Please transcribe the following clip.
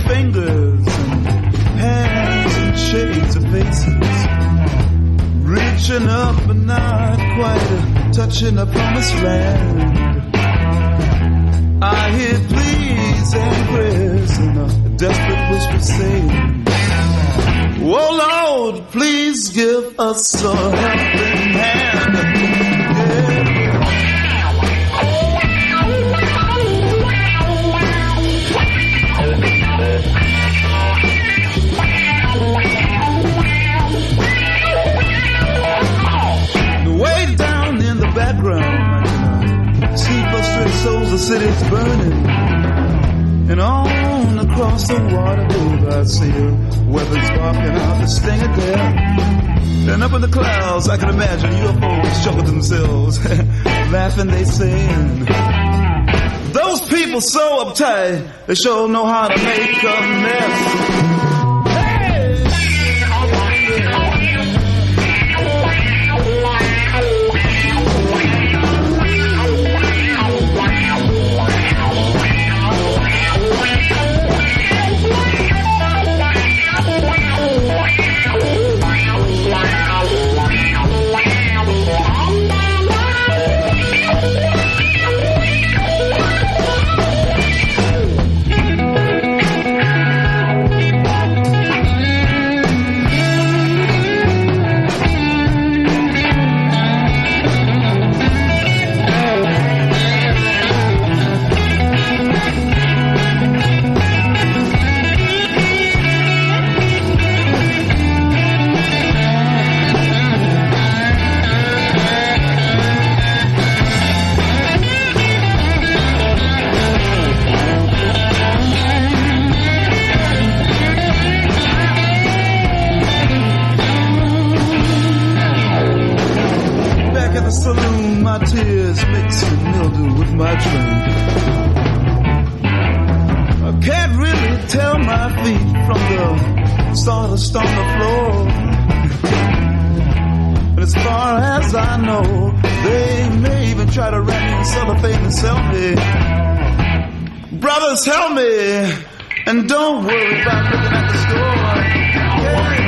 fingers and hands and shades of faces, reaching up but not quite touching the promised land. I hear pleas and prayers and a desperate whisper saying, oh Lord, please give us a helping hand. Yeah. Way down in the background, I see frustrated souls, the city's burning. And on across the water, babe, I see the weapons barking out the sting of death. And up in the clouds, I can imagine UFOs chuckle themselves, laughing, they saying, those people so uptight, they sure know how to make a mess. Tears mixing mildew with my drink. I can't really tell my feet from the sawdust on the floor. But as far as I know, they may even try to wrap me in cellophane and sell me. Brothers, help me, and don't worry about looking at the store. Yeah.